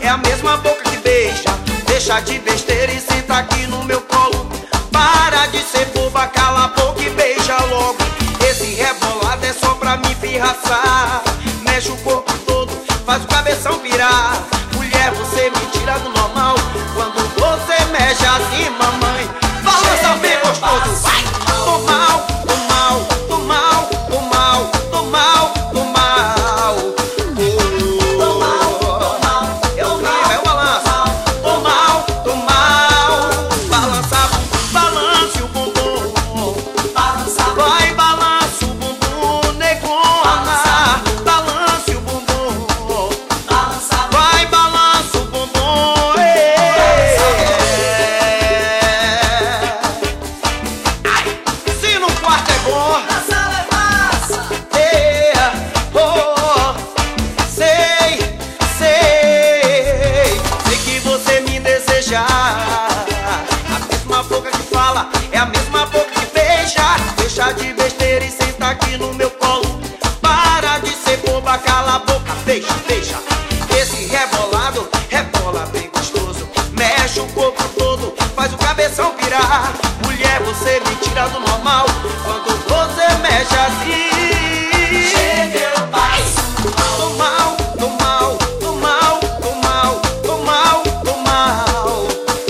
é a mesma boca que beija. Deixa de besteira e senta aqui no meu colo. Para de ser boba, cala a boca e beija logo. Esse rebolado é só pra me pirraçar. Mexe o corpo todo, faz o cabeção virar. Mulher, você me tira do normal quando você mexe assim, mamãe. Balança bem gostoso, vai! Tô mal, tô mal, tô mal, tô mal, tô mal, tô mal. Tô mal, tô mal, eu clima, é o balanço. Tô mal, tô mal. Balança, balance o bumbum. Vai, balança o bumbum, negona. Balance o bumbum. Vai, balança o bumbum. Se no quarto é bom, Na sala é massa. sei que você me deseja. A mesma boca que fala é a mesma boca que beija. Deixa de besteira e senta aqui no meu colo. Para de ser boba, cala a boca, beija, beija. Esse rebolado rebola bem gostoso. Mexe o corpo todo, faz o cabeção virar. Mulher, você me tira do normal quando você mexe assim. Chega, eu passo Tô mal, tô mal, tô mal, tô mal, tô mal, tô mal.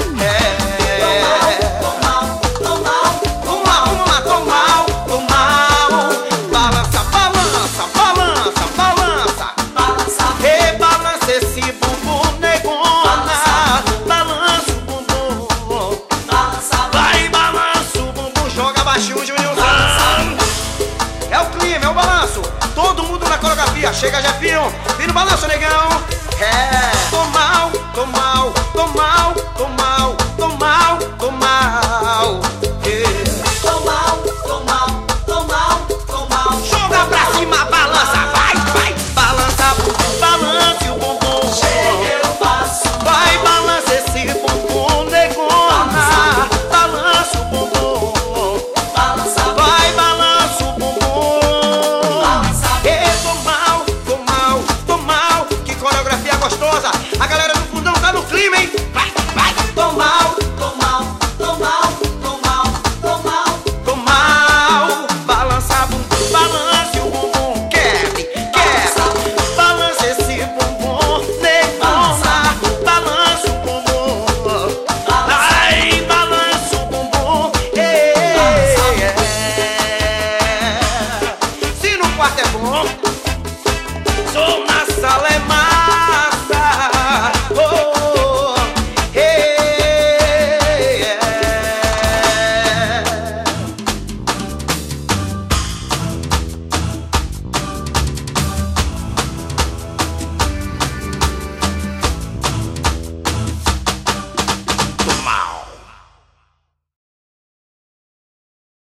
Tô mal, Tô mal, tô mal, tô mal. Balança, balança, balança, balança. balança. Rebalança esse bumbum, negona. Balança o bumbum. Balança, Vai, balança o bumbum. Joga baixinho, Junior. É o clima, é o balanço. Todo mundo na coreografia. Chega, Jefinho. Vira o balanço, negão. Tô mal, tô mal, tô mal, tô mal, tô mal, tô mal. tô mal, tô mal, tô mal, tô mal. Joga pra cima, balança, vai, vai. Balança, bumbum, balance o bumbum. Chega, eu passo Vai, balança esse bumbum, negona. Balança o bumbum. balança, Vai, balança o bumbum. balança. Tô mal, tô mal, tô mal. Que coreografia gostosa. A galera do fundão tá no clima, hein? Vai, vai. Tô mal, Tô mal, tô mal, tô mal, tô mal. tô mal. Balança bumbum, balance o bumbum. Quebre, quebre. Balança esse bumbum, negona. Balança o bumbum. Ai, balança o bumbum. Se no quarto é bom, sou